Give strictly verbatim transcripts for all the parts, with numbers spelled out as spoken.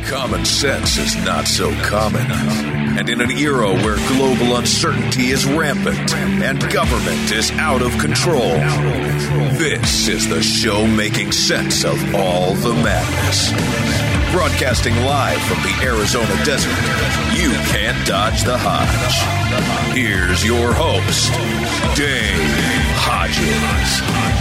Common sense is not so common. And in an era where global uncertainty is rampant and government is out of control, this is the show making sense of all the madness. Broadcasting live from the Arizona desert, you can't dodge the Hodge. Here's your host, Dave Hodges.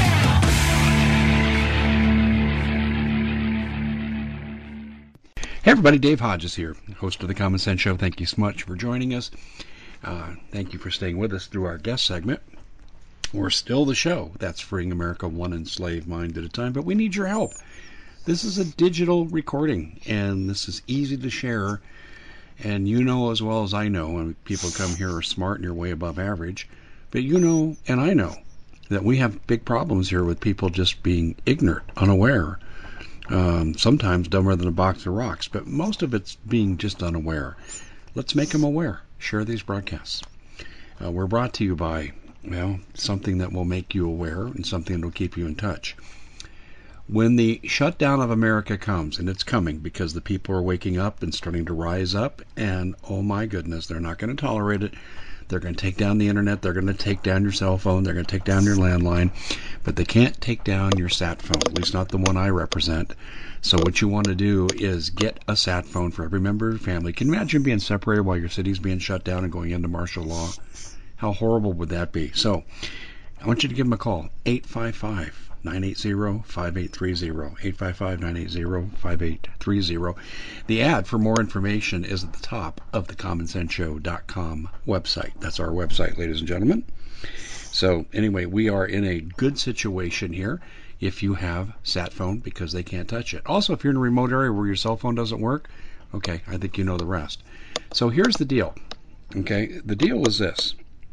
Hey everybody, Dave Hodges here, host of the Common Sense Show. Thank you so much for joining us. Uh, thank you for staying with us through our guest segment. We're still the show that's freeing America one enslaved mind at a time, but we need your help. This is a digital recording, and this is easy to share. And you know as well as I know, and people come here are smart and you're way above average, but you know and I know that we have big problems here with people just being ignorant, unaware. Um, sometimes dumber than a box of rocks, but most of it's being just unaware. Let's make them aware. Share these broadcasts. Uh, we're brought to you by, well, something that will make you aware and something that will keep you in touch. When the shutdown of America comes, and it's coming because the people are waking up and starting to rise up, and oh my goodness, they're not going to tolerate it. They're going to take down the internet. They're going to take down your cell phone. They're going to take down your landline. But they can't take down your sat phone, at least not the one I represent. So what you want to do is get a sat phone for every member of your family. Can you imagine being separated while your city's being shut down and going into martial law? How horrible would that be? So I want you to give them a call, eight five five, nine eight zero, five eight three zero, eight five five, nine eight zero, five eight three zero. The ad for more information is at the top of the common sense show dot com website. That's our website, ladies and gentlemen. So anyway, we are in a good situation here if you have sat phone because they can't touch it. Also, if you're in a remote area where your cell phone doesn't work, okay, I think you know the rest. So here's the deal. Okay, the deal is this.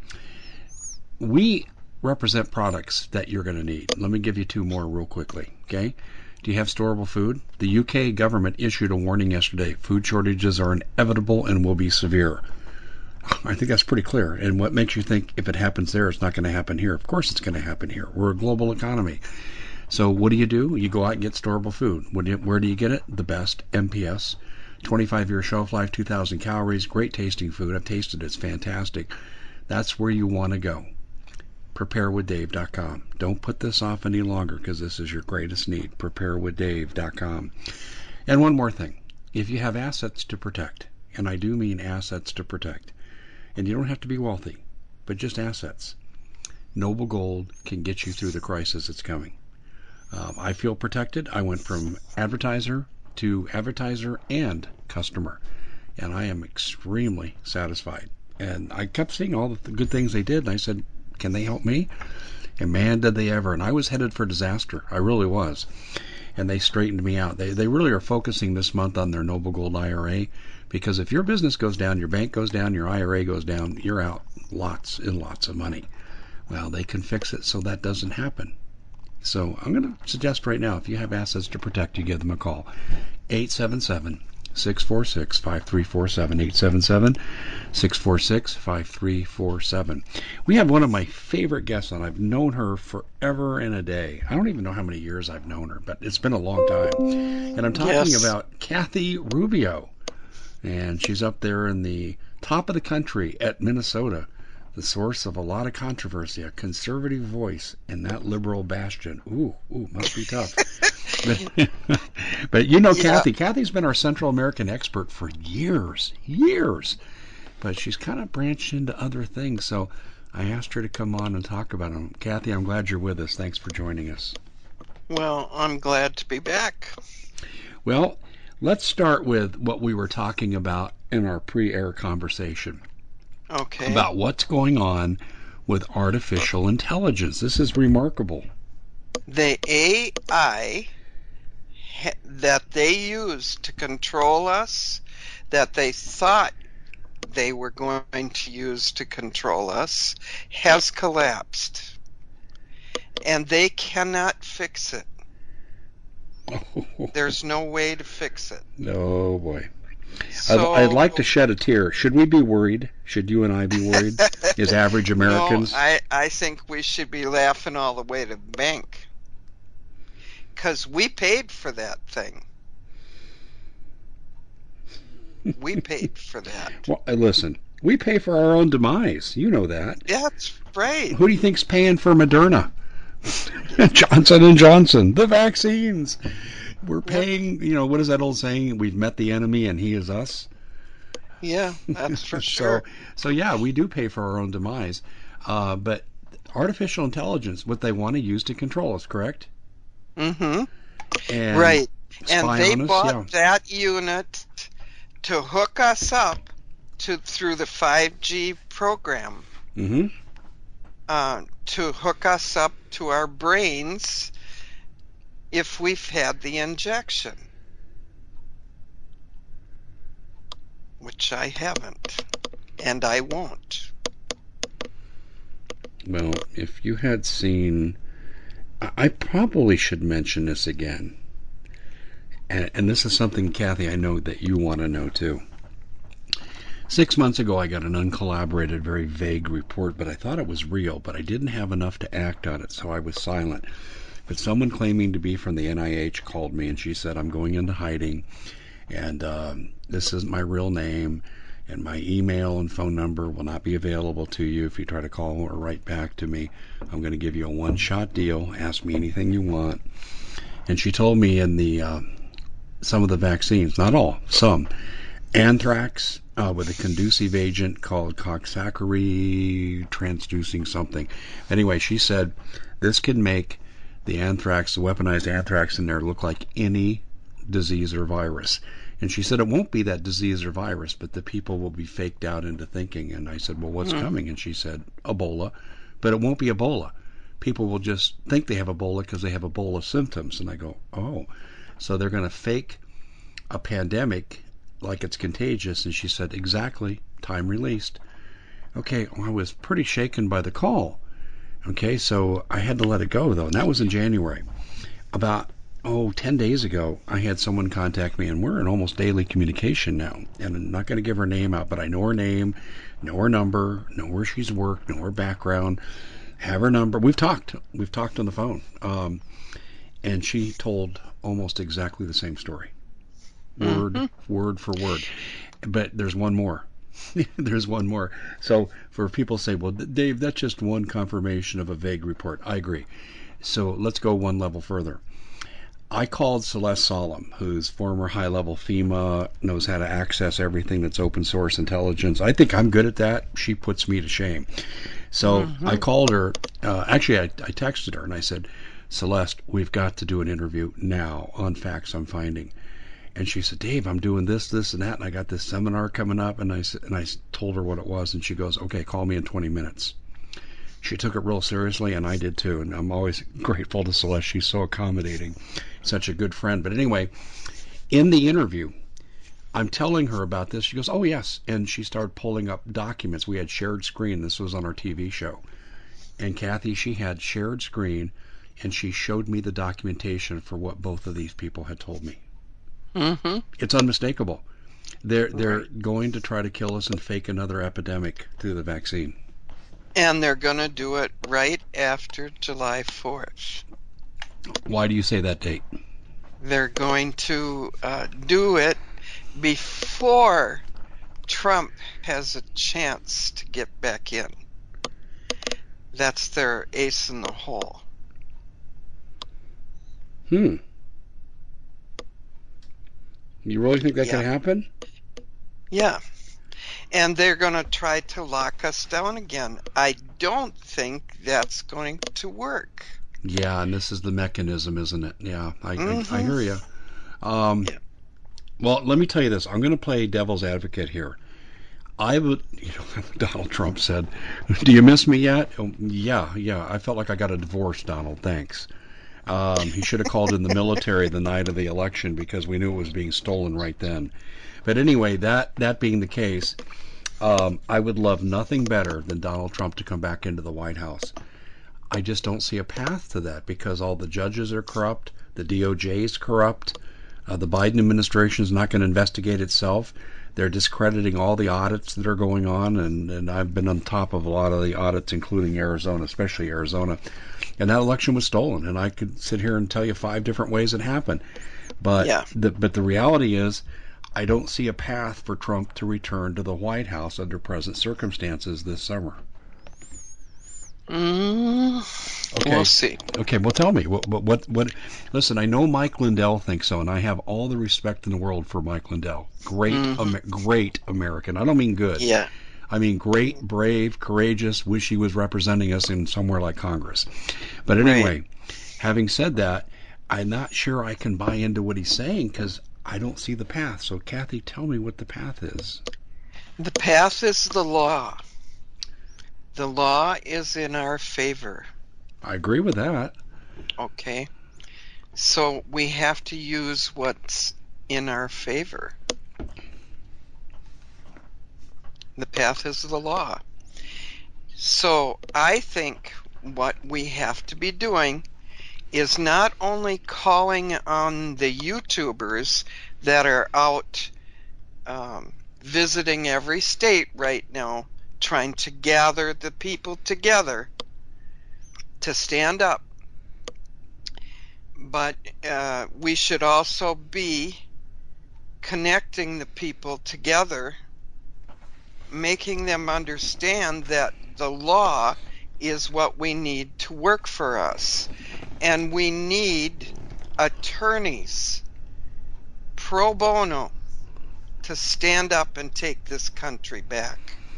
We represent products that you're going to need. Let me give you two more real quickly, okay? Do you have storable food? The U K government issued a warning yesterday. Food shortages are inevitable and will be severe. I think that's pretty clear. And what makes you think if it happens there, it's not going to happen here? Of course it's going to happen here. We're a global economy. So what do you do? You go out and get storable food. Where do you, where do you get it? The best, M P S. twenty-five year shelf life, two thousand calories, great tasting food. I've tasted it. It's fantastic. That's where you want to go. prepare with dave dot com. Don't put this off any longer because this is your greatest need. prepare with dave dot com. And one more thing. If you have assets to protect, and I do mean assets to protect, and you don't have to be wealthy, but just assets, Noble Gold can get you through the crisis that's coming. Um, I feel protected. I went from advertiser to advertiser and customer, and I am extremely satisfied. And I kept seeing all the good things they did, and I said, can they help me? And man, did they ever. And I was headed for disaster. I really was. And they straightened me out. They they really are focusing this month on their Noble Gold I R A, because if your business goes down, your bank goes down, your I R A goes down, you're out lots and lots of money. Well, they can fix it so that doesn't happen. So I'm going to suggest right now, if you have assets to protect, you give them a call. eight seven seven, six four six, five three four seven, eight seven seven, six four six, five three four seven. We have one of my favorite guests on. I've known her forever and a day. I don't even know how many years I've known her, but it's been a long time. And I'm talking yes. about Kathy Rubio. And she's up there in the top of the country at Minnesota, the source of a lot of controversy, a conservative voice in that liberal bastion. Ooh, ooh, must be tough. but, but you know yeah. Kathy. Kathy's been our Central American expert for years, years. But she's kind of branched into other things, so I asked her to come on and talk about them. Kathy, I'm glad you're with us. Thanks for joining us. Well, I'm glad to be back. Well, let's start with what we were talking about in our pre-air conversation. Okay. About what's going on with artificial intelligence. This is remarkable. The A I ha- that they use to control us, that they thought they were going to use to control us, has collapsed. And they cannot fix it. There's no way to fix it. Oh, boy. So, I'd, I'd like to shed a tear. Should we be worried? Should you and I be worried as average Americans? No, I, I think we should be laughing all the way to the bank. Because we paid for that thing. We paid for that. Well, listen, we pay for our own demise. You know that. That's right. Who do you think's paying for Moderna? Johnson and Johnson, the vaccines. We're paying, you know, what is that old saying? We've met the enemy and he is us. Yeah, that's for sure. So, so yeah, we do pay for our own demise. Uh, but artificial intelligence, what they want to use to control us, correct? Mm-hmm. And right. And they us, bought yeah. that unit to hook us up to through the five G program. Mm-hmm. Uh, to hook us up to our brains if we've had the injection, which I haven't, and I won't. Well, if you had seen, I probably should mention this again, and, and this is something, Kathy, I know that you want to know too. Six months ago, I got an uncollaborated, very vague report, but I thought it was real, but I didn't have enough to act on it, so I was silent. But someone claiming to be from the N I H called me, and she said, I'm going into hiding, and um, this isn't my real name, and my email and phone number will not be available to you if you try to call or write back to me. I'm going to give you a one-shot deal. Ask me anything you want. And she told me in the uh, some of the vaccines, not all, some, anthrax, Uh, with a conducive agent called coxsackie transducing something. Anyway, she said this can make the anthrax, the weaponized anthrax in there, look like any disease or virus. And she said it won't be that disease or virus, but the people will be faked out into thinking. And I said, well, what's mm. coming? And she said, Ebola. But it won't be Ebola. People will just think they have Ebola because they have Ebola symptoms. And I go, oh. So they're going to fake a pandemic like it's contagious. And she said, exactly, time released. Okay, well, I was pretty shaken by the call. Okay, so I had to let it go, though, and that was in January. About, oh, ten days ago, I had someone contact me, and we're in almost daily communication now. And I'm not going to give her name out, but I know her name, know her number, know where she's worked, know her background, have her number. We've talked. We've talked on the phone. Um, and she told almost exactly the same story. Word, mm-hmm. word for word. But there's one more. There's one more. So for people say, well, Dave, that's just one confirmation of a vague report. I agree. So let's go one level further. I called Celeste Solom, who's former high-level FEMA, knows how to access everything that's open source intelligence. I think I'm good at that. She puts me to shame. So mm-hmm. I called her. Uh, actually, I, I texted her, and I said, Celeste, we've got to do an interview now on facts I'm finding. And she said, Dave, I'm doing this, this, and that, and I got this seminar coming up. And I, and I told her what it was, and she goes, okay, call me in twenty minutes. She took it real seriously, and I did too. And I'm always grateful to Celeste. She's so accommodating, such a good friend. But anyway, in the interview, I'm telling her about this. She goes, oh, yes. And she started pulling up documents. We had shared screen. This was on our T V show. And Kathy, she had shared screen, and she showed me the documentation for what both of these people had told me. Mm-hmm. It's unmistakable. They're they're right. going to try to kill us and fake another epidemic through the vaccine. And they're going to do it right after July fourth. Why do you say that date? They're going to uh, do it before Trump has a chance to get back in. That's their ace in the hole. Hmm. You really think that yeah. can happen? Yeah. And they're going to try to lock us down again. I don't think that's going to work. Yeah, and this is the mechanism, isn't it? Yeah, I, mm-hmm. I, I hear you. Um, yeah. Well, let me tell you this. I'm going to play devil's advocate here. I would, you know, Donald Trump said, do you miss me yet? Oh, yeah, yeah. I felt like I got a divorce, Donald. Thanks. Um, he should have called in the military the night of the election because we knew it was being stolen right then. But anyway, that, that being the case, um, I would love nothing better than Donald Trump to come back into the White House. I just don't see a path to that because all the judges are corrupt, the D O J is corrupt, uh, the Biden administration is not going to investigate itself. They're discrediting all the audits that are going on, and, and I've been on top of a lot of the audits, including Arizona, especially Arizona. And that election was stolen, and I could sit here and tell you five different ways it happened. But yeah. the, but the reality is, I don't see a path for Trump to return to the White House under present circumstances this summer. Mm, Okay. We'll see. Okay, well, tell me what, what, what, what? Listen, I know Mike Lindell thinks so, and I have all the respect in the world for Mike Lindell. Great, Mhm. Amer- great American. I don't mean good. Yeah. I mean great, brave, courageous. Wish he was representing us in somewhere like Congress. But anyway, Right. having said that, I'm not sure I can buy into what he's saying because I don't see the path. So, Kathy, tell me what the path is. The path is the law. The law is in our favor. I agree with that. Okay. So we have to use what's in our favor. The path is the law. So I think what we have to be doing is not only calling on the YouTubers that are out um, visiting every state right now, trying to gather the people together to stand up, but uh, we should also be connecting the people together, making them understand that the law is what we need to work for us. And we need attorneys pro bono to stand up and take this country back.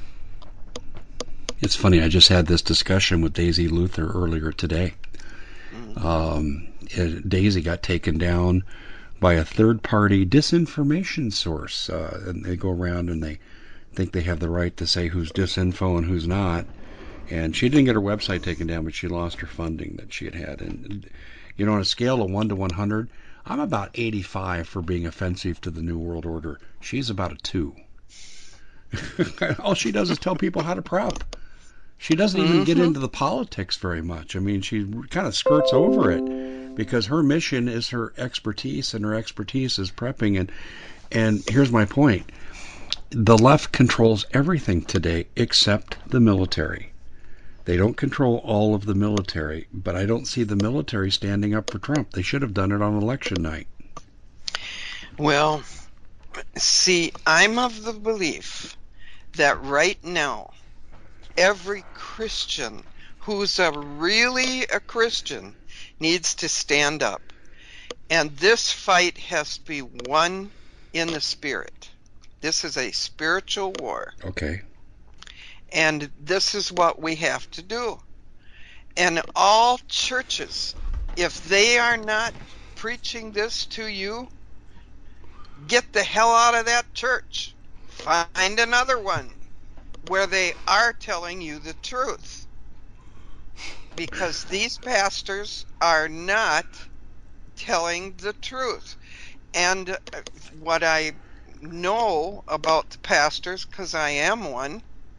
It's funny, I just had this discussion with Daisy Luther earlier today. Mm. Um, it, Daisy got taken down by a third-party disinformation source, uh, and they go around and they think they have the right to say who's disinfo and who's not. And she didn't get her website taken down, but she lost her funding that she had had. And, you know, on a scale of one to one hundred, I'm about eighty-five for being offensive to the New World Order. She's about a two. All she does is tell people how to prep. She doesn't even Mm-hmm. get into the politics very much. I mean, she kind of skirts over it because her mission is her expertise, and her expertise is prepping. And, and here's my point. The left controls everything today except the military. They don't control all of the military, but I don't see the military standing up for Trump. They should have done it on election night. Well, see, I'm of the belief that right now, every Christian who's a really a Christian needs to stand up. And this fight has to be won in the spirit. This is a spiritual war. Okay. And this is what we have to do. And all churches, if they are not preaching this to you, get the hell out of that church. Find another one where they are telling you the truth. Because these pastors are not telling the truth. And what I know about the pastors, because I am one,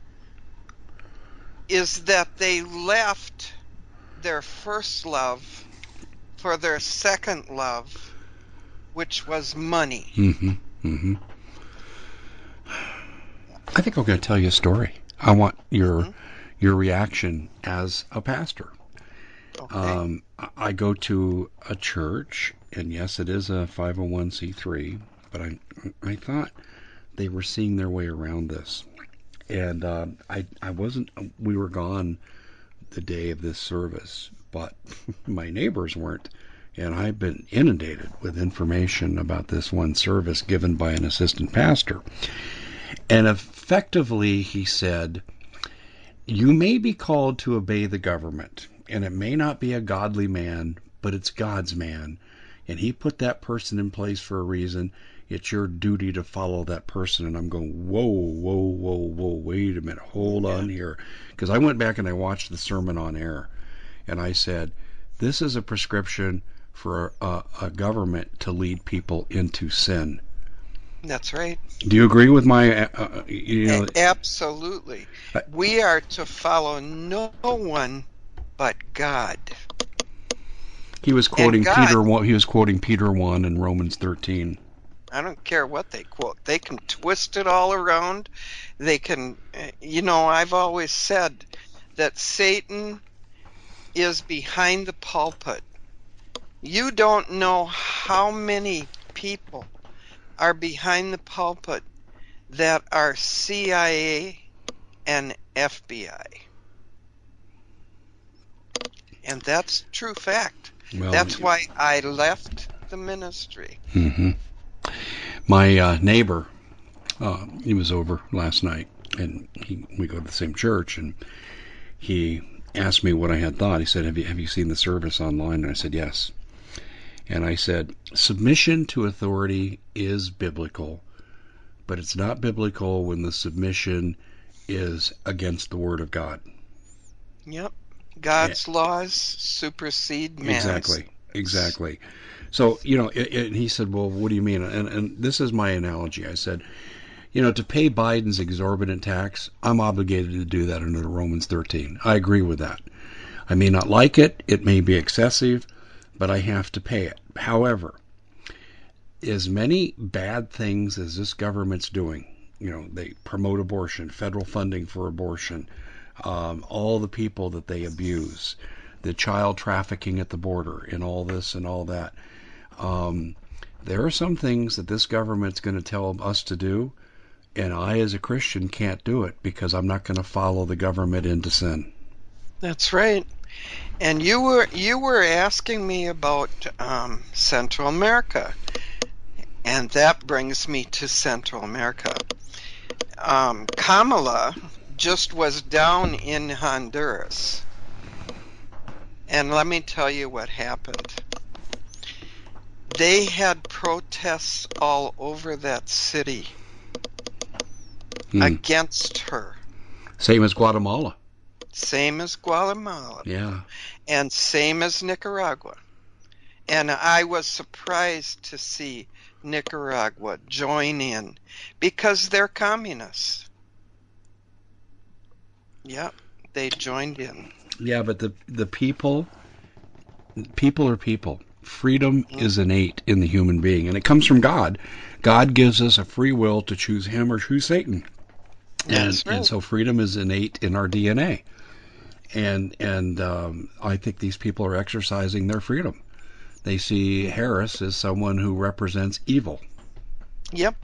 is that they left their first love for their second love, which was money. Mm-hmm. Mm-hmm. I think I'm going to tell you a story. I want your Mm-hmm. your reaction as a pastor. Okay. Um, I- I go to a church, and yes, it is a five oh one c three, but I I thought they were seeing their way around this. And uh, I I wasn't. We were gone the day of this service, but my neighbors weren't, and I've been inundated with information about this one service given by an assistant pastor. And effectively, he said, "You may be called to obey the government, and it may not be a godly man, but it's God's man, and He put that person in place for a reason. It's your duty to follow that person." And I'm going, whoa, whoa, whoa, whoa, wait a minute, hold on here. Because I went back and I watched the sermon on air, and I said, this is a prescription for a, a government to lead people into sin. That's right. Do you agree with my, uh, uh, you know? A- absolutely. I- We are to follow no one but God. He was quoting God- Peter one, he was quoting Peter one and Romans thirteen. I don't care what they quote. They can twist it all around. They can, uh, you know, I've always said that Satan is behind the pulpit. You don't know how many people are behind the pulpit that are C I A and F B I. And that's true fact. Well, that's why I left the ministry. Mm-hmm. My uh, neighbor, uh, he was over last night, and he, we go to the same church, and he asked me what I had thought. He said, have you, have you seen the service online? And I said, yes. And I said, submission to authority is biblical, but it's not biblical when the submission is against the Word of God. Yep. God's yeah. laws supersede man's. Exactly. Exactly. So, you know, it, it, he said, well, what do you mean? And, and this is my analogy. I said, you know, to pay Biden's exorbitant tax, I'm obligated to do that under Romans thirteen. I agree with that. I may not like it. It may be excessive, but I have to pay it. However, as many bad things as this government's doing, you know, they promote abortion, federal funding for abortion, um, all the people that they abuse, the child trafficking at the border, and all this and all that. Um, there are some things that this government's going to tell us to do, and I, as a Christian, can't do it because I'm not going to follow the government into sin. That's right. And you were you were asking me about um, Central America, and that brings me to Central America. Um, Kamala just was down in Honduras, and let me tell you what happened. They had protests all over that city hmm. against her. Same as Guatemala. Same as Guatemala. Yeah. And same as Nicaragua. And I was surprised to see Nicaragua join in because they're communists. Yeah, they joined in. Yeah, but the the people, people are people. Freedom mm-hmm. is innate in the human being, and it comes from God. God gives us a free will to choose Him or choose Satan. And, That's right. and so freedom is innate in our D N A. And and um, I think these people are exercising their freedom. They see Harris as someone who represents evil. Yep.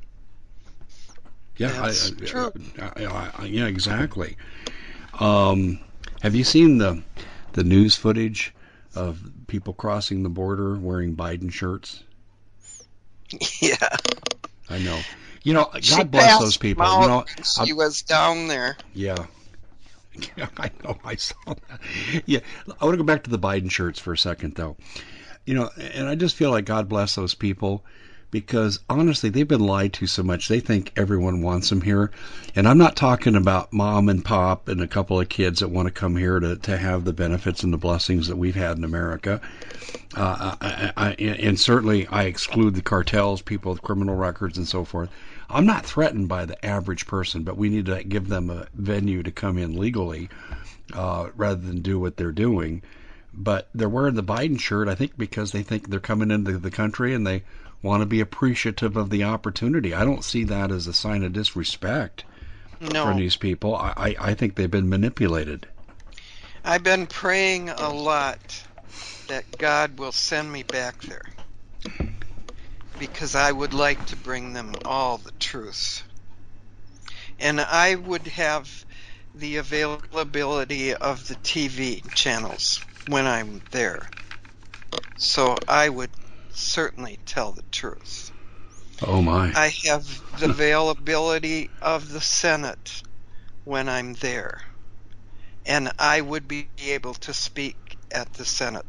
Yeah, That's I, I, true. I, I, I, yeah, exactly. Um, have you seen the the news footage of people crossing the border wearing Biden shirts? Yeah. I know. You know, God she bless those people. You know, she was down there. Yeah. Yeah, I know. I saw that. Yeah, I want to go back to the Biden shirts for a second, though. You know, and I just feel like God bless those people because, honestly, they've been lied to so much. They think everyone wants them here. And I'm not talking about mom and pop and a couple of kids that want to come here to, to have the benefits and the blessings that we've had in America. Uh, I, I, and certainly I exclude the cartels, people with criminal records and so forth. I'm not threatened by the average person, but we need to give them a venue to come in legally uh, rather than do what they're doing. But they're wearing the Biden shirt, I think, because they think they're coming into the country and they want to be appreciative of the opportunity. I don't see that as a sign of disrespect no. for these people. I, I, I think they've been manipulated. I've been praying a lot that God will send me back there, because I would like to bring them all the truth. And I would have the availability of the T V channels when I'm there. So I would certainly tell the truth. Oh my. I have the availability of the Senate when I'm there. And I would be able to speak at the Senate.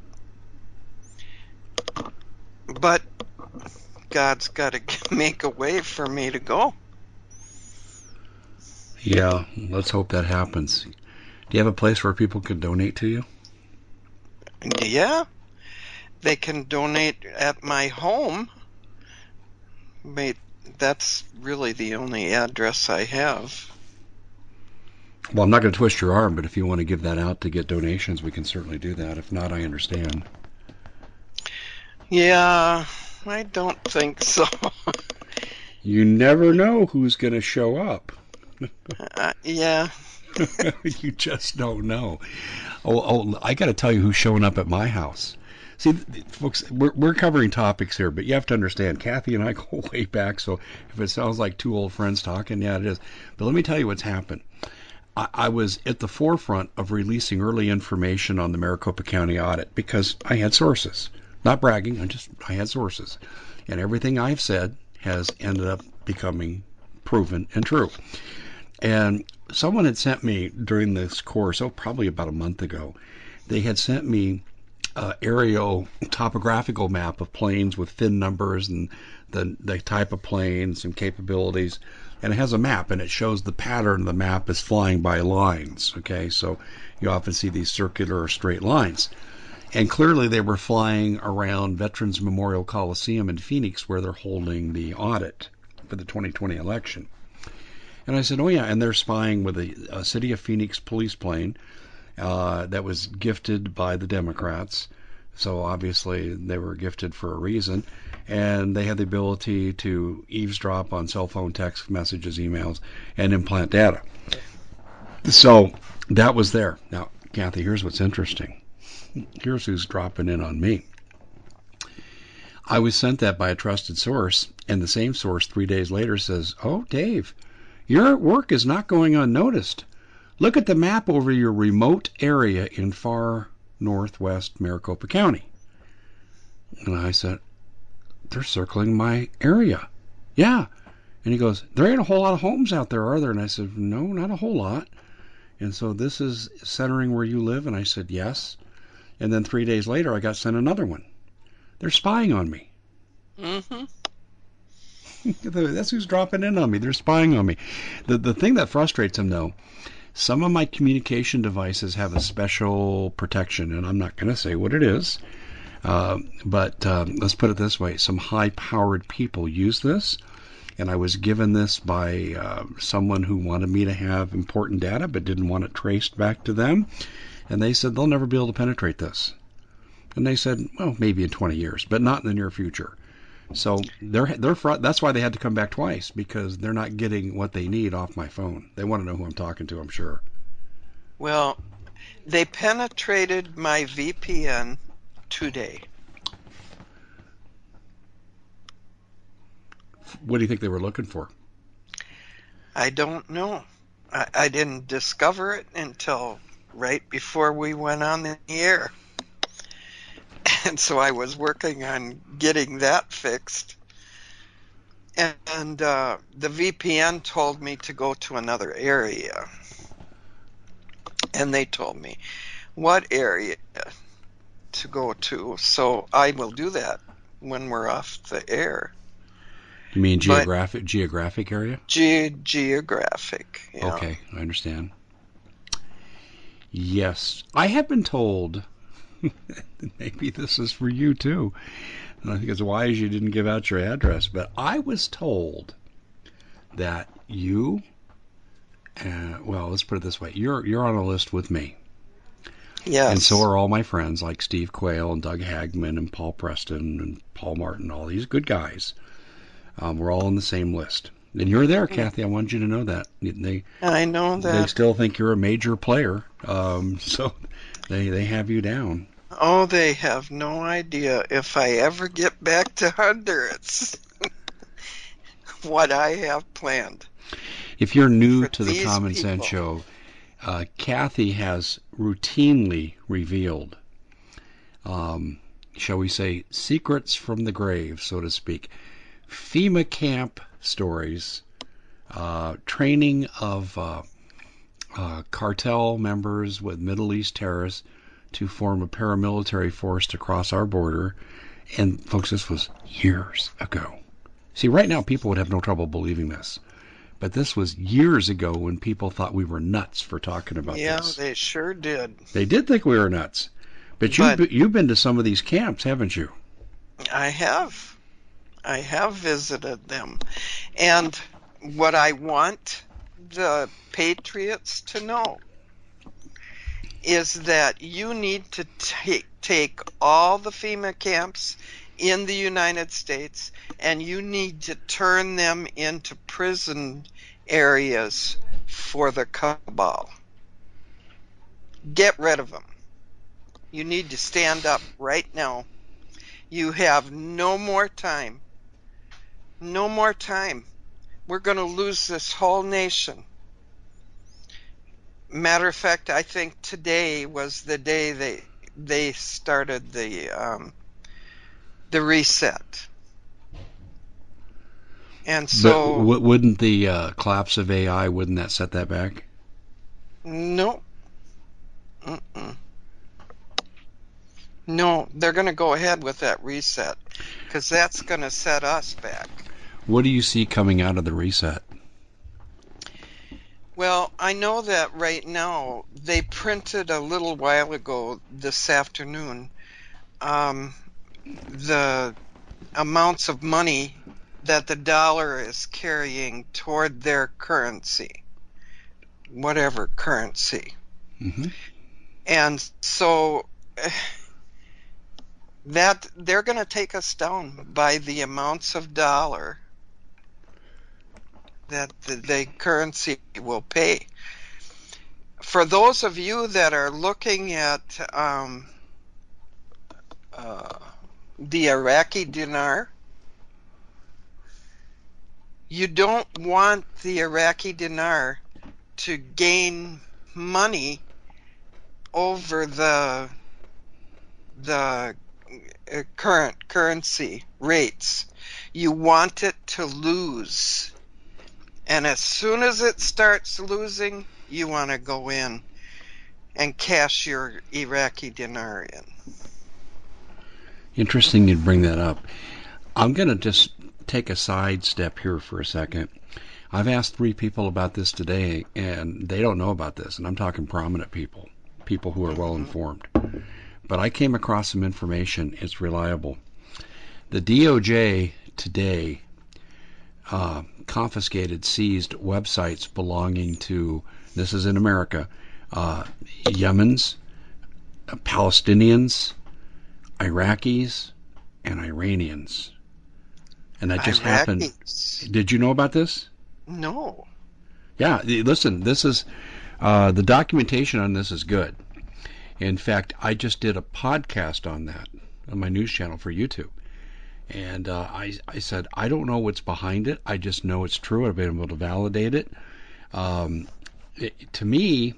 But God's got to make a way for me to go. Yeah, let's hope that happens. Do you have a place where people can donate to you? Yeah. They can donate at my home. But that's really the only address I have. Well, I'm not going to twist your arm, but if you want to give that out to get donations, we can certainly do that. If not, I understand. Yeah, I don't think so. You never know who's going to show up. uh, yeah. You just don't know. Oh, oh I got to tell you who's showing up at my house. See, folks, we're, we're covering topics here, but you have to understand, Kathy and I go way back, so if it sounds like two old friends talking, yeah, it is. But let me tell you what's happened. I, I was at the forefront of releasing early information on the Maricopa County audit because I had sources. Not bragging, I just I had sources. And everything I've said has ended up becoming proven and true. And someone had sent me during this course, oh, probably about a month ago, they had sent me Uh, aerial topographical map of planes with fin numbers and the the type of planes and capabilities, and it has a map and it shows the pattern of the map is flying by lines. Okay, so you often see these circular or straight lines, and clearly they were flying around Veterans Memorial Coliseum in Phoenix where they're holding the audit for the twenty twenty election. And I said, oh yeah, and they're spying with a, a City of Phoenix police plane Uh, that was gifted by the Democrats, so obviously they were gifted for a reason, and they had the ability to eavesdrop on cell phone text messages, emails, and implant data. So that was there. Now, Kathy, here's what's interesting. Here's who's dropping in on me. I was sent that by a trusted source, and the same source three days later says, oh, Dave, your work is not going unnoticed. Look at the map over your remote area in far northwest Maricopa County. And I said, they're circling my area. Yeah. And he goes, there ain't a whole lot of homes out there, are there? And I said, no, not a whole lot. And so this is centering where you live? And I said, yes. And then three days later, I got sent another one. They're spying on me. Mm-hmm. That's who's dropping in on me. They're spying on me. The, the thing that frustrates them, though, some of my communication devices have a special protection, and I'm not going to say what it is, uh, but um, let's put it this way. Some high-powered people use this, and I was given this by uh, someone who wanted me to have important data but didn't want it traced back to them, and they said they'll never be able to penetrate this. And they said, well, maybe in twenty years, but not in the near future. So they're they're fr- that's why they had to come back twice, because they're not getting what they need off my phone. They want to know who I'm talking to, I'm sure. Well, they penetrated my V P N today. What do you think they were looking for? I don't know. I, I didn't discover it until right before we went on the air. And so I was working on getting that fixed. And, and uh, the V P N told me to go to another area. And they told me what area to go to. So I will do that when we're off the air. You mean geographic but geographic area? Ge- geographic, yeah. Okay, I understand. Yes. I have been told... maybe this is for you too, and I think it's wise you didn't give out your address, but I was told that you uh, well, let's put it this way, you're you're on a list with me. Yes. And so are all my friends like Steve Quayle and Doug Hagman and Paul Preston and Paul Martin, all these good guys. Um, we're all on the same list. And you're there, Kathy. I wanted you to know that. They, I know that. They still think you're a major player, um, so they they have you down. Oh, they have no idea if I ever get back to Honduras what I have planned. If you're new to the these Common people. Sense Show, uh, Kathy has routinely revealed, um, shall we say, secrets from the grave, so to speak, FEMA camp stories, uh, training of uh, uh, cartel members with Middle East terrorists to form a paramilitary force to cross our border. And folks, this was years ago. See, right now people would have no trouble believing this. But this was years ago when people thought we were nuts for talking about yeah, this. Yeah, they sure did. They did think we were nuts. But, But you've, you've been to some of these camps, haven't you? I have. I have visited them. And what I want the Patriots to know is that you need to take take all the FEMA camps in the United States and you need to turn them into prison areas for the cabal. Get rid of them. You need to stand up right now. You have no more time. No more time. We're going to lose this whole nation. Matter of fact, I think today was the day they they started the um, the reset. And so, but w- wouldn't the uh, collapse of A I, wouldn't that set that back? no, Mm-mm. no, they're going to go ahead with that reset because that's going to set us back. What do you see coming out of the reset? Well, I know that right now they printed a little while ago this afternoon um, the amounts of money that the dollar is carrying toward their currency, whatever currency. Mm-hmm. And so that they're going to take us down by the amounts of dollar that the, the currency will pay. For those of you that are looking at um, uh, the Iraqi dinar, you don't want the Iraqi dinar to gain money over the the uh, current currency rates. You want it to lose. And as soon as it starts losing, you want to go in and cash your Iraqi dinar in. Interesting you'd bring that up. I'm going to just take a side step here for a second. I've asked three people about this today, and they don't know about this, and I'm talking prominent people, people who are well informed. But I came across some information. It's reliable. The D O J today uh, confiscated, seized websites belonging to, this is in America, uh, Yemens, uh, Palestinians, Iraqis, and Iranians. And that just Iraqis. happened. Did you know about this? No. Yeah, listen, this is, uh, the documentation on this is good. In fact, I just did a podcast on that on my news channel for YouTube. And uh, I, I said, I don't know what's behind it. I just know it's true. I've been able to validate it. Um, it to me,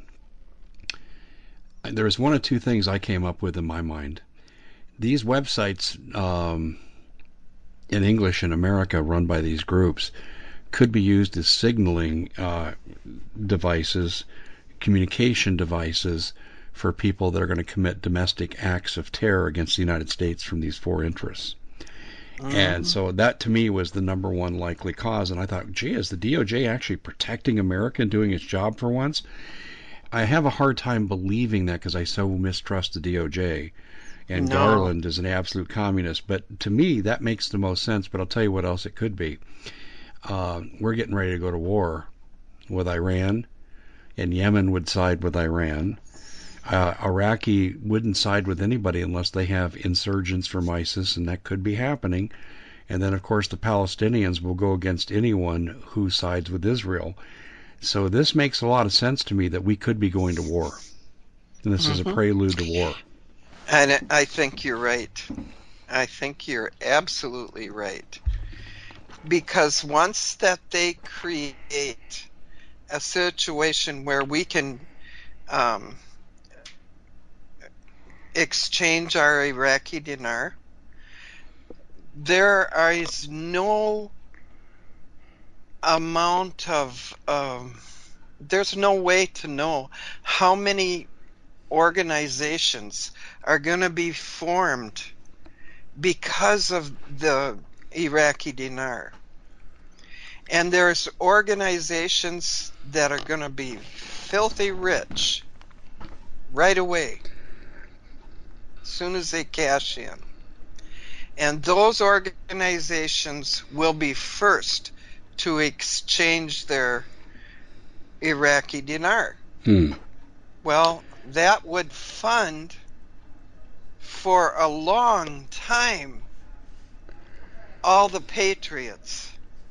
there's one of two things I came up with in my mind. These websites um, in English in America run by these groups could be used as signaling uh, devices, communication devices for people that are going to commit domestic acts of terror against the United States from these four interests. Mm. And so that to me was the number one likely cause. And I thought, gee, is the D O J actually protecting America and doing its job for once? I have a hard time believing that because I so mistrust the D O J. And no. Garland is an absolute communist. But to me, that makes the most sense. But I'll tell you what else it could be. Uh, we're getting ready to go to war with Iran, and Yemen would side with Iran. Uh, Iraqi wouldn't side with anybody unless they have insurgents from ISIS, and that could be happening. And then, of course, the Palestinians will go against anyone who sides with Israel. So this makes a lot of sense to me that we could be going to war. And this mm-hmm. is a prelude to war. And I think you're right. I think you're absolutely right. Because once that they create a situation where we can um, exchange our Iraqi dinar, there is no amount of, um, there's no way to know how many organizations are going to be formed because of the Iraqi dinar. And there's organizations that are going to be filthy rich right away, as soon as they cash in. And those organizations will be first to exchange their Iraqi dinar. Hmm. Well, that would fund for a long time all the patriots.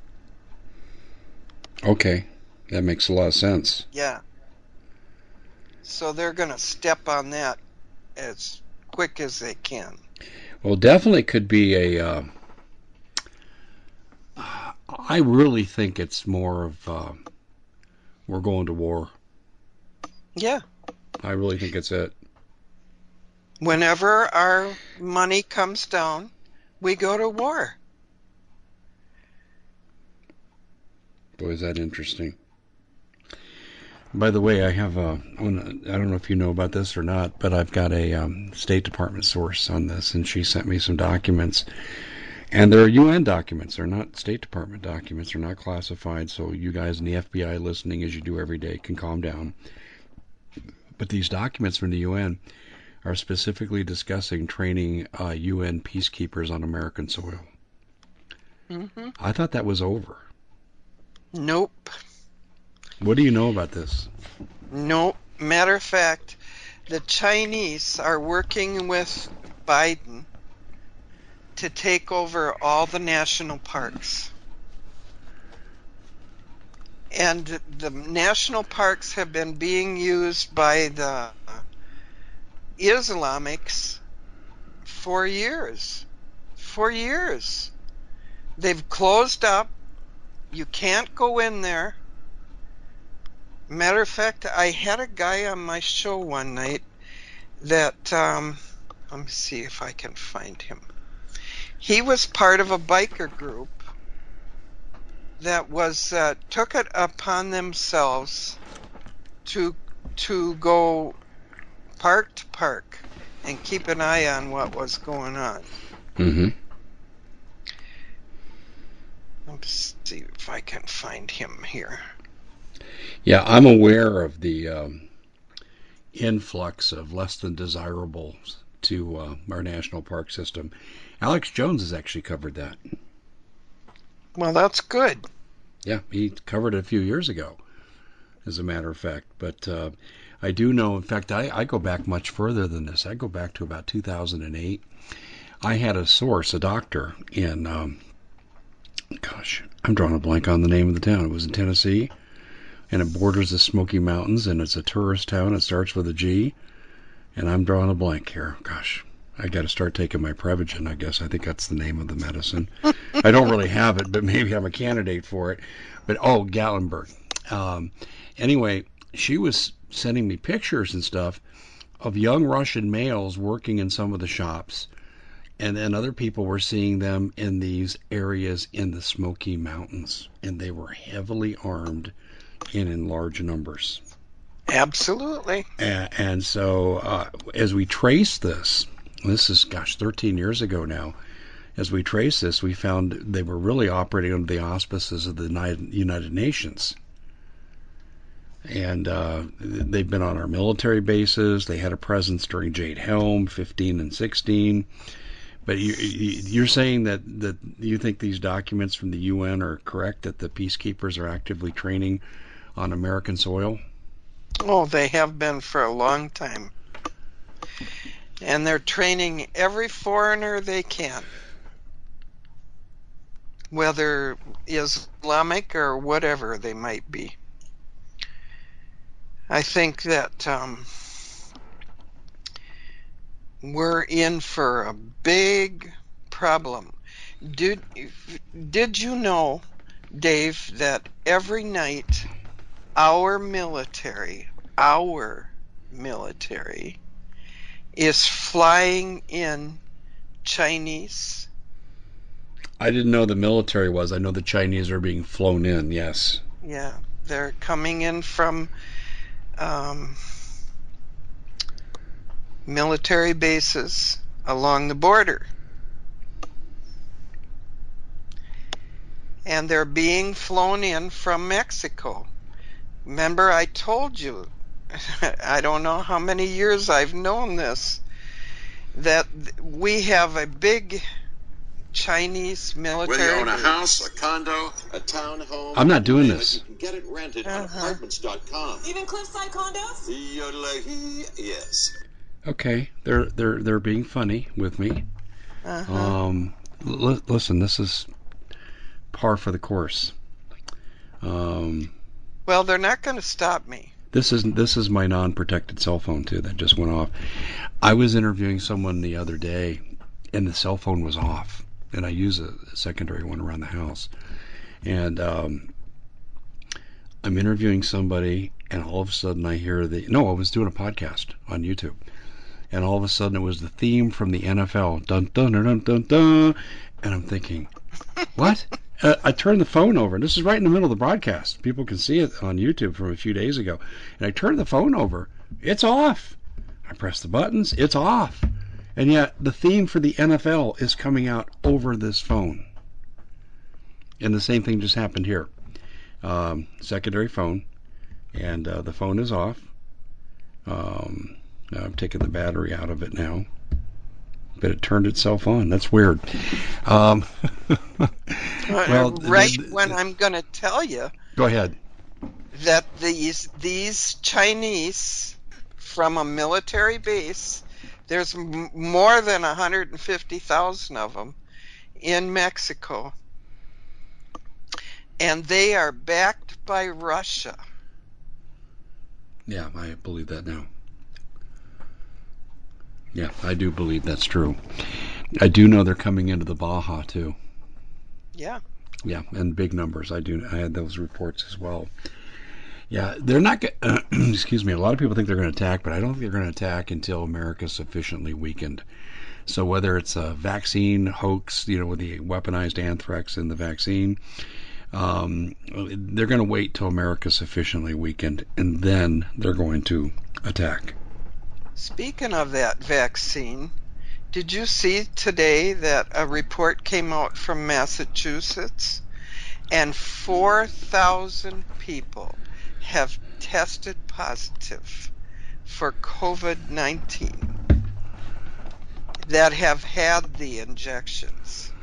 Okay, that makes a lot of sense. Yeah. So they're going to step on that as quick as they can. Well, definitely could be a. Uh, I really think it's more of uh, we're going to war. Yeah. I really think it's it. Whenever our money comes down, we go to war. Boy, is that interesting. By the way, I have a, I don't know if you know about this or not, but I've got a um, State Department source on this, and she sent me some documents. And they're U N documents. They're not State Department documents. They're not classified, so you guys in the F B I listening, as you do every day, can calm down. But these documents from the U N are specifically discussing training uh, U N peacekeepers on American soil. Mm-hmm. I thought that was over. Nope. What do you know about this? Nope. Matter of fact, the Chinese are working with Biden to take over all the national parks. And the national parks have been being used by the Islamics for years. For years. They've closed up. You can't go in there. Matter of fact, I had a guy on my show one night that, um, let me see if I can find him. He was part of a biker group that was uh, took it upon themselves to to go park to park and keep an eye on what was going on. Mm-hmm. Let's see if I can find him here. Yeah, I'm aware of the um, influx of less than desirables to uh, our national park system. Alex Jones has actually covered that. Well, that's good. Yeah, he covered it a few years ago, as a matter of fact. But uh, I do know, in fact, I, I go back much further than this. I go back to about two thousand eight. I had a source, a doctor, in, um, gosh, I'm drawing a blank on the name of the town. It was in Tennessee, and it borders the Smoky Mountains, and it's a tourist town. It starts with a G, and I'm drawing a blank here. Gosh, I got to start taking my Prevagen, I guess. I think that's the name of the medicine. I don't really have it, but maybe I'm a candidate for it. But, oh, Gatlinburg. Um, anyway, she was sending me pictures and stuff of young Russian males working in some of the shops, and then other people were seeing them in these areas in the Smoky Mountains, and they were heavily armed and in large numbers. Absolutely. And, and so uh, as we trace this, this is, gosh, thirteen years ago now, as we trace this, we found they were really operating under the auspices of the United Nations. And uh, they've been on our military bases. They had a presence during Jade Helm, fifteen and sixteen. But you, you're saying that, that you think these documents from the U N are correct, that the peacekeepers are actively training on American soil? Oh, they have been for a long time. And they're training every foreigner they can, whether Islamic or whatever they might be. I think that um, we're in for a big problem. Did, did you know, Dave, that every night our military, our military, is flying in Chinese? I didn't know the military was. I know the Chinese are being flown in, yes. Yeah, they're coming in from um, military bases along the border. And they're being flown in from Mexico. Remember, I told you, I don't know how many years I've known this, that we have a big Chinese military. Whether you own a house, a condo, a townhome, I'm not doing this. You can get it rented uh-huh. on apartments dot com. Even cliffside condos? Yes. Okay, they're they're they're being funny with me. Uh-huh. Um, l- listen, this is par for the course. Um, well, they're not going to stop me. This is this is my non-protected cell phone too that just went off. I was interviewing someone the other day, and the cell phone was off, and I use a, a secondary one around the house, and um, I'm interviewing somebody, and all of a sudden I hear the no, I was doing a podcast on YouTube, and all of a sudden it was the theme from the N F L, dun dun dun dun dun, dun and I'm thinking, what? Uh, I turned the phone over, and this is right in the middle of the broadcast. People can see it on YouTube from a few days ago. And I turned the phone over. It's off. I press the buttons. It's off. And yet the theme for the N F L is coming out over this phone. And the same thing just happened here. Um, secondary phone. And uh, the phone is off. Um, I'm taking the battery out of it now. But it turned itself on. That's weird. Um, well, right the, the, when I'm going to tell you. Go ahead. That these these Chinese from a military base, there's m- more than one hundred fifty thousand of them in Mexico, and they are backed by Russia. Yeah, I believe that now. Yeah, I do believe that's true. I do know they're coming into the Baja too. Yeah. Yeah, and big numbers. I do. I had those reports as well. Yeah, they're not. Uh, excuse me. A lot of people think they're going to attack, but I don't think they're going to attack until America's sufficiently weakened. So whether it's a vaccine hoax, you know, with the weaponized anthrax in the vaccine, um, they're going to wait till America's sufficiently weakened, and then they're going to attack. Speaking of that vaccine, did you see today that a report came out from Massachusetts and four thousand people have tested positive for COVID nineteen that have had the injections?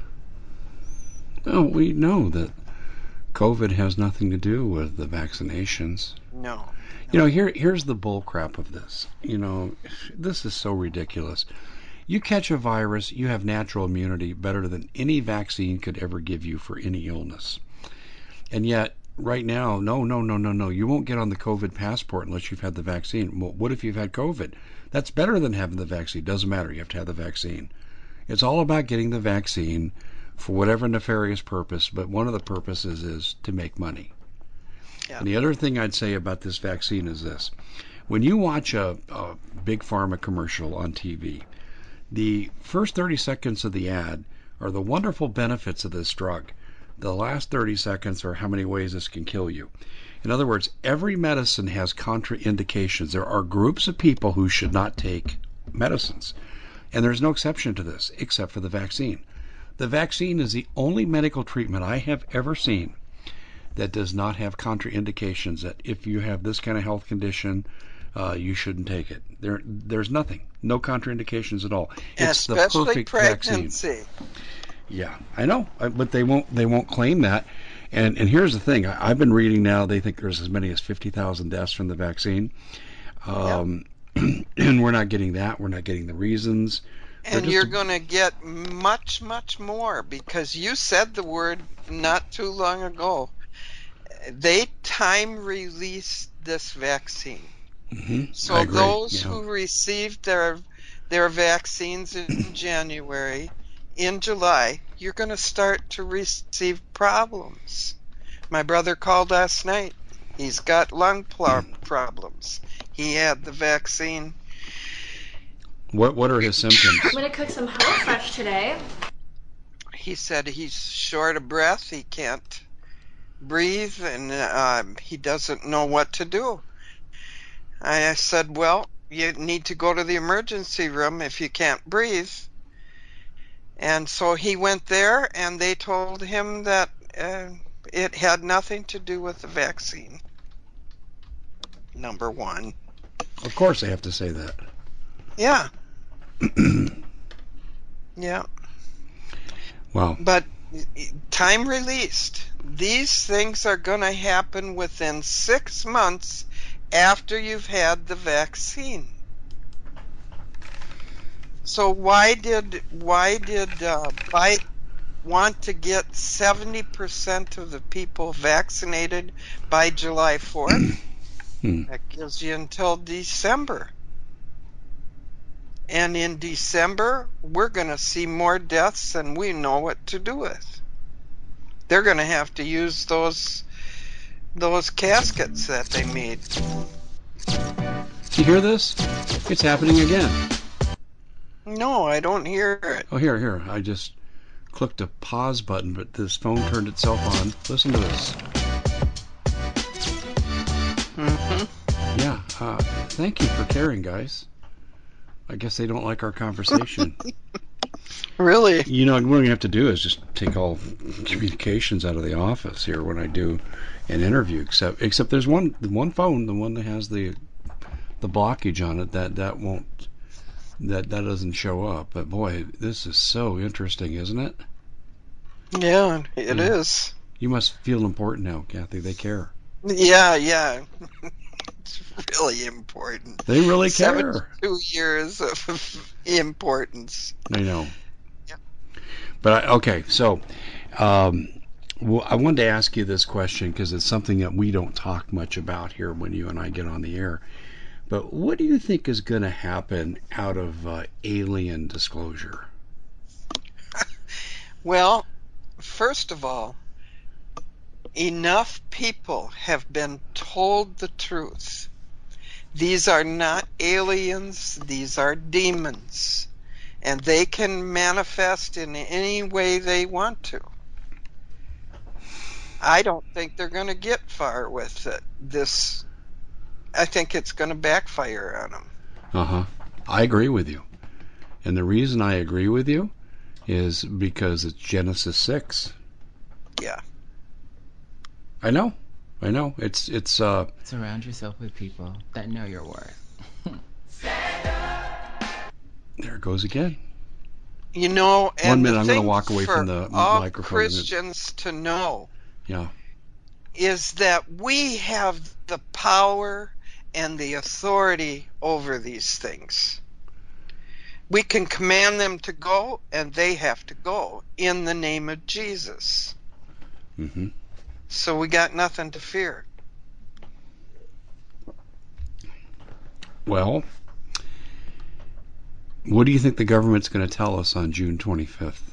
Well, we know that COVID has nothing to do with the vaccinations. No. You know, here here's the bull crap of this. You know, this is so ridiculous. You catch a virus, you have natural immunity better than any vaccine could ever give you for any illness. And yet, right now, no, no, no, no, no. You won't get on the COVID passport unless you've had the vaccine. Well, what if you've had COVID? That's better than having the vaccine. Doesn't matter. You have to have the vaccine. It's all about getting the vaccine for whatever nefarious purpose, but one of the purposes is to make money. Yeah. And the other thing I'd say about this vaccine is this. When you watch a, a big pharma commercial on T V, the first thirty seconds of the ad are the wonderful benefits of this drug. The last thirty seconds are how many ways this can kill you. In other words, every medicine has contraindications. There are groups of people who should not take medicines. And there's no exception to this, except for the vaccine. The vaccine is the only medical treatment I have ever seen that does not have contraindications, that if you have this kind of health condition, uh, you shouldn't take it. There, There's nothing. No contraindications at all. It's Especially the perfect pregnancy. vaccine. Yeah, I know, but they won't they won't claim that. And and here's the thing. I, I've been reading now, they think there's as many as fifty thousand deaths from the vaccine. Um, yep. And we're not getting that. We're not getting the reasons. And you're going to get much, much more, because you said the word not too long ago. They time released this vaccine. Mm-hmm. So those yeah. who received their their vaccines in January, in July, you're going to start to receive problems. My brother called last night. He's got lung pl- problems. He had the vaccine. What What are his symptoms? I'm going to cook some HelloFresh today. He said he's short of breath. He can't breathe, and uh, he doesn't know what to do. I said, well, you need to go to the emergency room if you can't breathe. And so he went there, and they told him that uh, it had nothing to do with the vaccine. Number one. Of course they have to say that. Yeah. Yeah. Wow. But time released. These things are going to happen within six months after you've had the vaccine. So why did why did uh, Biden want to get seventy percent of the people vaccinated by July fourth? Hmm. That gives you until December. And in December, we're going to see more deaths than we know what to do with. They're going to have to use those those caskets that they made. You hear this? It's happening again. No, I don't hear it. Oh, here, here. I just clicked a pause button, but this phone turned itself on. Listen to this. Mm-hmm. Yeah. Uh, thank you for caring, guys. I guess they don't like our conversation. Really? You know, what we're going to have to do is just take all communications out of the office here when I do an interview. Except, except there's one, one phone, the one that has the the blockage on it. That that won't, that that doesn't show up. But boy, this is so interesting, isn't it? Yeah, it Yeah. is. You must feel important now, Kathy. They care. Yeah, yeah. It's really important. They really care. seventy-two years of importance. I know. Yeah. But I, okay, so um, well, I wanted to ask you this question because it's something that we don't talk much about here when you and I get on the air. But what do you think is going to happen out of uh, alien disclosure? Well, first of all, enough people have been told the truth. These are not aliens, these are demons. And they can manifest in any way they want to. I don't think they're going to get far with it. This, I think it's going to backfire on them. Uh-huh. I agree with you. And the reason I agree with you is because it's Genesis six. Yeah. I know. I know. It's it's uh Surround yourself with people that know your worth. there it goes again. You know, and One minute, the I'm gonna thing walk away for from the all microphone. Christians to know Yeah. is that we have the power and the authority over these things. We can command them to go, and they have to go in the name of Jesus. Mm-hmm. So we got nothing to fear. Well, what do you think the government's going to tell us on June twenty-fifth?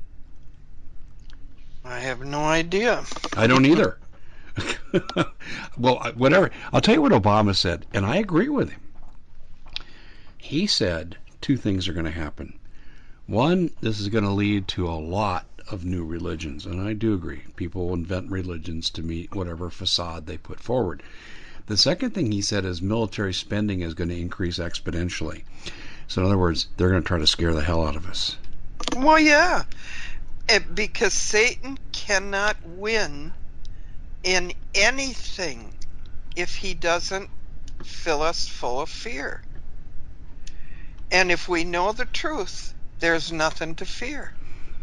I have no idea. I don't either. Well, whatever. I'll tell you what Obama said, and I agree with him. He said two things are going to happen. One, this is going to lead to a lot of new religions, and I do agree. People will invent religions to meet whatever facade they put forward. The second thing he said is military spending is going to increase exponentially. So in other words, they're going to try to scare the hell out of us. Well, yeah. It, because Satan cannot win in anything if he doesn't fill us full of fear. And if we know the truth, there's nothing to fear.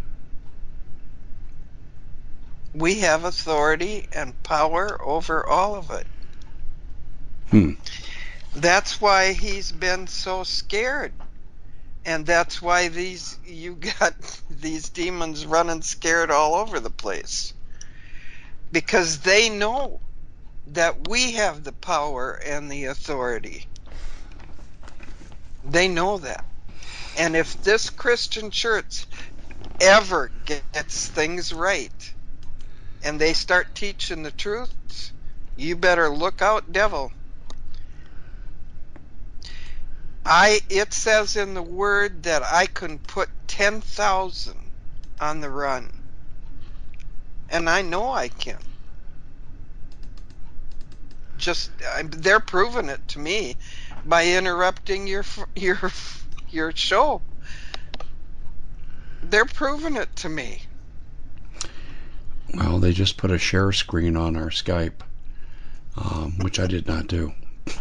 We have authority and power over all of it. Hmm. That's why he's been so scared. And that's why these you got these demons running scared all over the place. Because they know that we have the power and the authority. They know that. And if this Christian church ever gets things right and they start teaching the truth, you better look out, devil. I it says in the word that I can put ten thousand on the run. And I know I can. Just I, they're proving it to me by interrupting your your your show. They're proving it to me. Well, they just put a share screen on our Skype, um, which I did not do.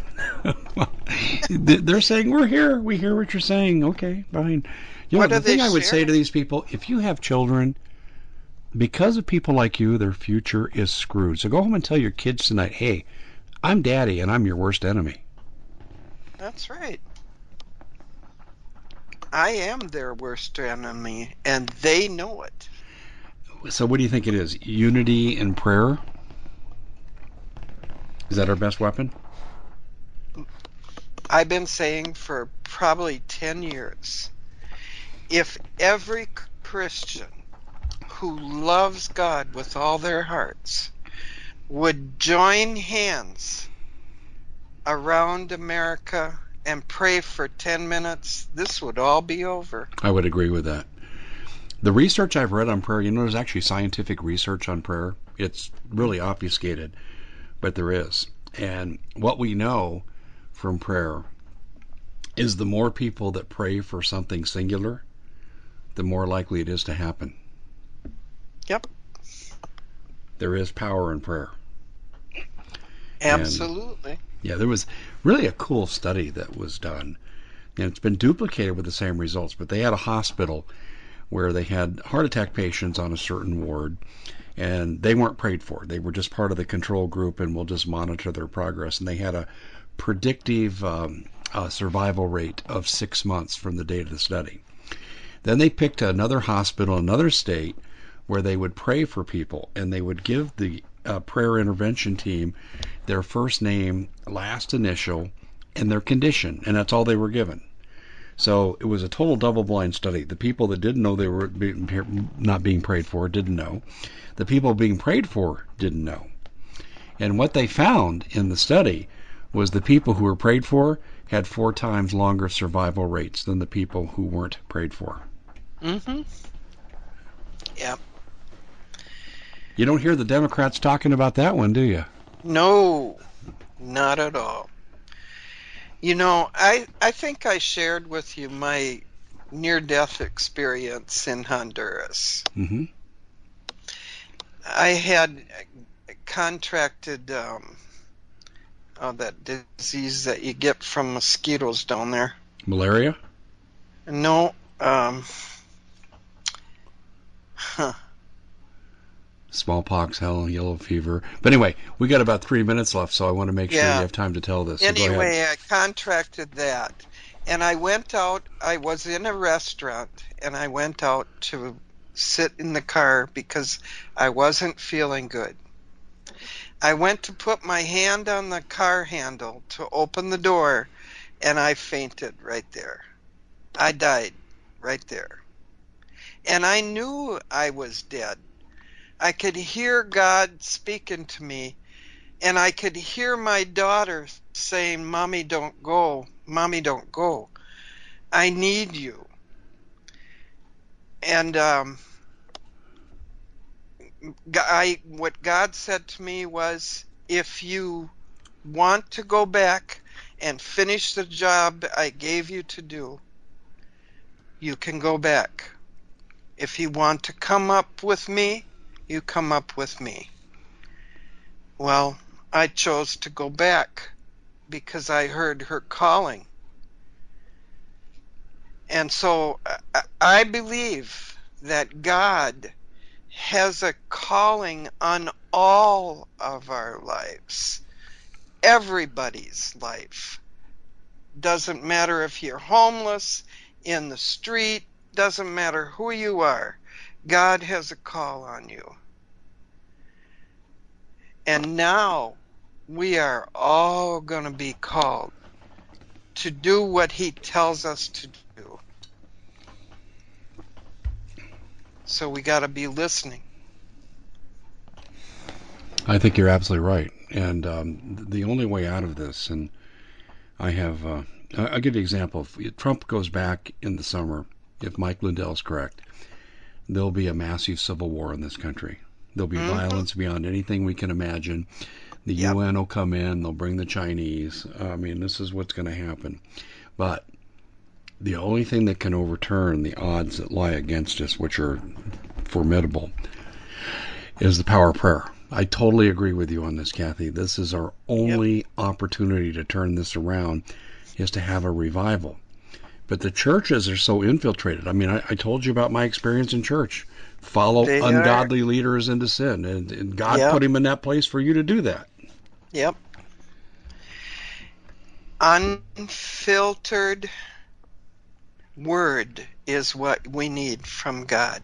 They're saying, we're here. We hear what you're saying. Okay, fine. You know, What the are they thing I would say sharing? to these people, if you have children, because of people like you, their future is screwed. So go home and tell your kids tonight, hey, I'm daddy and I'm your worst enemy. That's right. I am their worst enemy, and they know it. So what do you think it is? Unity and prayer? Is that our best weapon? I've been saying for probably ten years, if every Christian who loves God with all their hearts would join hands around America and pray for ten minutes, this would all be over. I would agree with that. The research I've read on prayer, you know, there's actually scientific research on prayer. It's really obfuscated, but there is. And what we know from prayer is the more people that pray for something singular, the more likely it is to happen. Yep. There is power in prayer. Absolutely. And, yeah, there was really a cool study that was done. And it's been duplicated with the same results, but they had a hospital where they had heart attack patients on a certain ward, and they weren't prayed for. They were just part of the control group, and we'll just monitor their progress. And they had a predictive um, uh, survival rate of six months from the date of the study. Then they picked another hospital, another state, where they would pray for people, and they would give the uh, prayer intervention team their first name, last initial, and their condition, and that's all they were given. So it was a total double-blind study. The people that didn't know they were being, not being prayed for didn't know. The people being prayed for didn't know. And what they found in the study was the people who were prayed for had four times longer survival rates than the people who weren't prayed for. Mm-hmm. Yep. You don't hear the Democrats talking about that one, do you? No, not at all. You know, I, I think I shared with you my near-death experience in Honduras. Mm-hmm. I had contracted um, oh, that disease that you get from mosquitoes down there. Malaria? No. Um, huh. Smallpox, hell, yellow fever. But anyway, we got about three minutes left, so I want to make sure Yeah. you have time to tell this. So go Anyway, ahead. I contracted that, and I went out. I was in a restaurant, and I went out to sit in the car because I wasn't feeling good. I went to put my hand on the car handle to open the door, and I fainted right there. I died right there. And I knew I was dead. I could hear God speaking to me, and I could hear my daughter saying, "Mommy, don't go. Mommy, don't go. I need you." And um, I, what God said to me was, if you want to go back and finish the job I gave you to do, you can go back. If you want to come up with me, you come up with me. Well, I chose to go back because I heard her calling. And so I believe that God has a calling on all of our lives, everybody's life. Doesn't matter if you're homeless, in the street, doesn't matter who you are. God has a call on you. And now we are all going to be called to do what he tells us to do. So we got to be listening. I think you're absolutely right. And um, the only way out of this, and I have, uh, I'll give you an example. If Trump goes back in the summer, if Mike Lindell's correct, there'll be a massive civil war in this country. There'll be mm-hmm. violence beyond anything we can imagine. The yep. U N will come in. They'll bring the Chinese. I mean, this is what's going to happen. But the only thing that can overturn the odds that lie against us, which are formidable, is the power of prayer. I totally agree with you on this, Kathy. This is our only yep. opportunity to turn this around, is to have a revival. But the churches are so infiltrated. I mean, I, I told you about my experience in church. Follow they ungodly are. leaders into sin. And, and God yep. put him in that place for you to do that. Yep. Unfiltered word is what we need from God.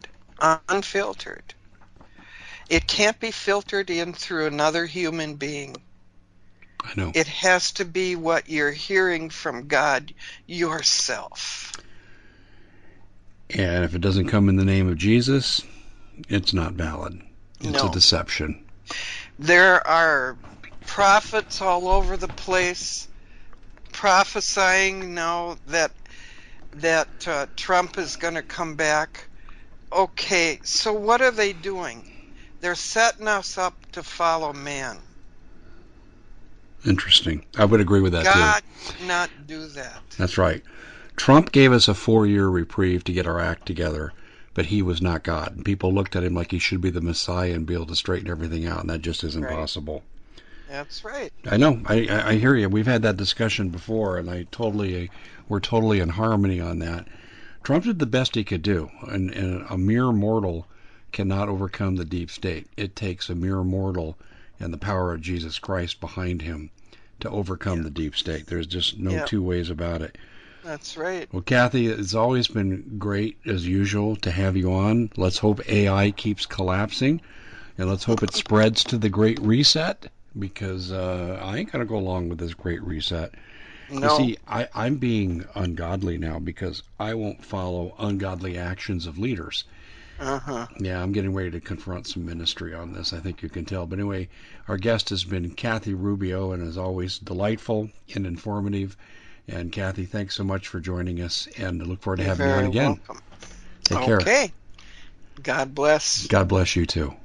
Unfiltered. It can't be filtered in through another human being. I know. It has to be what you're hearing from God yourself. And if it doesn't come in the name of Jesus, it's not valid. It's No. a deception. There are prophets all over the place prophesying now that that uh, Trump is going to come back. Okay, so what are they doing? They're setting us up to follow man. Interesting. I would agree with that, God too. did not do that. That's right. Trump gave us a four-year reprieve to get our act together, but he was not God. And people looked at him like he should be the Messiah and be able to straighten everything out, and that just isn't Right. possible. That's right. I know. I, I, I hear you. We've had that discussion before, and I totally, we're totally in harmony on that. Trump did the best he could do, and, and a mere mortal cannot overcome the deep state. It takes a mere mortal and the power of Jesus Christ behind him to overcome Yeah. the deep state. There's just no Yeah. two ways about it. That's right. Well, Kathy, it's always been great, as usual, to have you on. Let's hope A I keeps collapsing, and let's hope it spreads to the Great Reset, because uh, I ain't going to go along with this Great Reset. No. You see, I, I'm being ungodly now because I won't follow ungodly actions of leaders. Uh-huh. Yeah, I'm getting ready to confront some ministry on this. I think you can tell. But anyway, our guest has been Kathy Rubio, and as always, delightful and informative. And Kathy, thanks so much for joining us, and I look forward to You're having you on very again. welcome. Take care. Okay. God bless. God bless you too.